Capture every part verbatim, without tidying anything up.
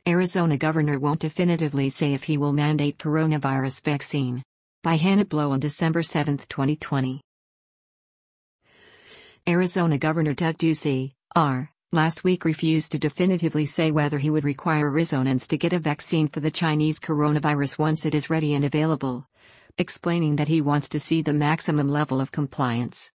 Arizona governor won't definitively say if he will mandate coronavirus vaccine. By Hannah Blow on December seventh, twenty twenty. Arizona Governor Doug Ducey, R., last week refused to definitively say whether he would require Arizonans to get a vaccine for the Chinese coronavirus once it is ready and available, explaining that he wants to see the maximum level of compliance.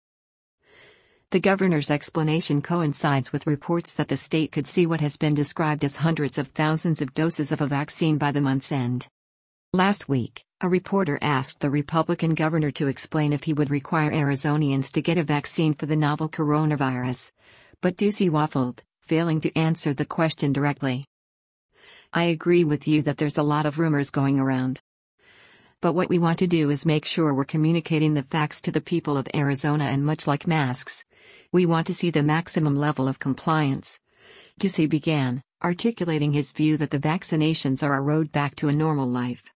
The governor's explanation coincides with reports that the state could see what has been described as hundreds of thousands of doses of a vaccine by the month's end. Last week, a reporter asked the Republican governor to explain if he would require Arizonians to get a vaccine for the novel coronavirus, but Ducey waffled, failing to answer the question directly. "I agree with you that there's a lot of rumors going around. But what we want to do is make sure we're communicating the facts to the people of Arizona, and much like masks, we want to see the maximum level of compliance." Ducey began, articulating his view that the vaccinations are a road back to a normal life.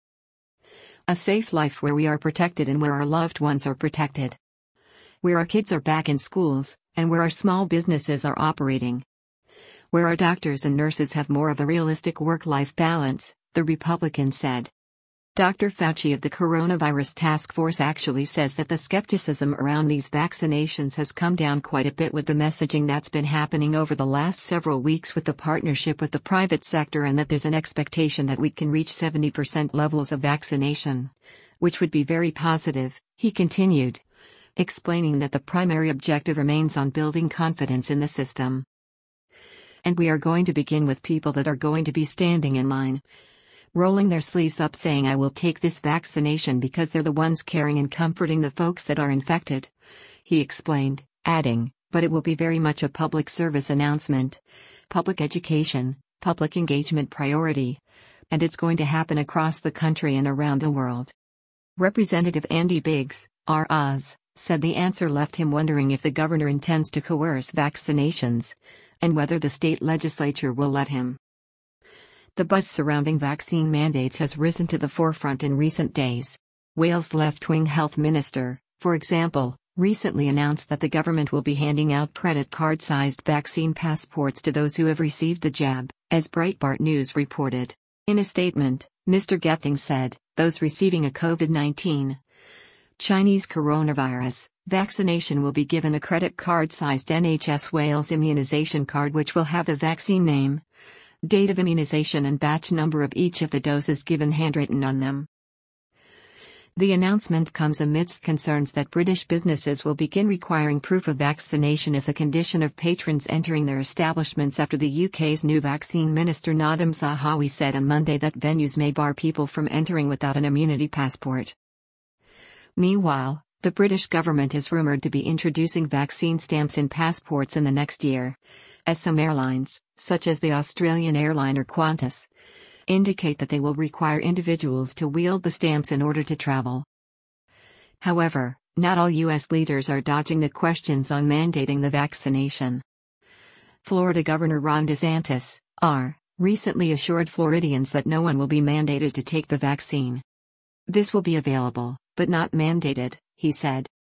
A safe life where we are protected and where our loved ones are protected. Where our kids are back in schools, and where our small businesses are operating. Where our doctors and nurses have more of a realistic work-life balance, the Republican said. Doctor Fauci of the Coronavirus Task Force actually says that the skepticism around these vaccinations has come down quite a bit with the messaging that's been happening over the last several weeks with the partnership with the private sector, and that there's an expectation that we can reach seventy percent levels of vaccination, which would be very positive, he continued, explaining that the primary objective remains on building confidence in the system. And we are going to begin with people that are going to be standing in line, rolling their sleeves up saying, "I will take this vaccination," because they're the ones caring and comforting the folks that are infected, he explained, adding, "But it will be very much a public service announcement, public education, public engagement priority, and it's going to happen across the country and around the world." Representative Andy Biggs, R. Oz, said the answer left him wondering if the governor intends to coerce vaccinations, and whether the state legislature will let him. The buzz surrounding vaccine mandates has risen to the forefront in recent days. Wales' left-wing health minister, for example, recently announced that the government will be handing out credit card-sized vaccine passports to those who have received the jab, as Breitbart News reported. In a statement, Mister Gething said, "Those receiving a COVID nineteen Chinese coronavirus vaccination will be given a credit card-sized N H S Wales immunization card which will have the vaccine name, date of immunization and batch number of each of the doses given handwritten on them." The announcement comes amidst concerns that British businesses will begin requiring proof of vaccination as a condition of patrons entering their establishments after the U K's new vaccine minister Nadhim Zahawi said on Monday that venues may bar people from entering without an immunity passport. Meanwhile, the British government is rumoured to be introducing vaccine stamps in passports in the next year, as some airlines, such as the Australian airliner Qantas, indicate that they will require individuals to wield the stamps in order to travel. However, not all U S leaders are dodging the questions on mandating the vaccination. Florida Governor Ron DeSantis, R., recently assured Floridians that no one will be mandated to take the vaccine. "This will be available, but not mandated," he said.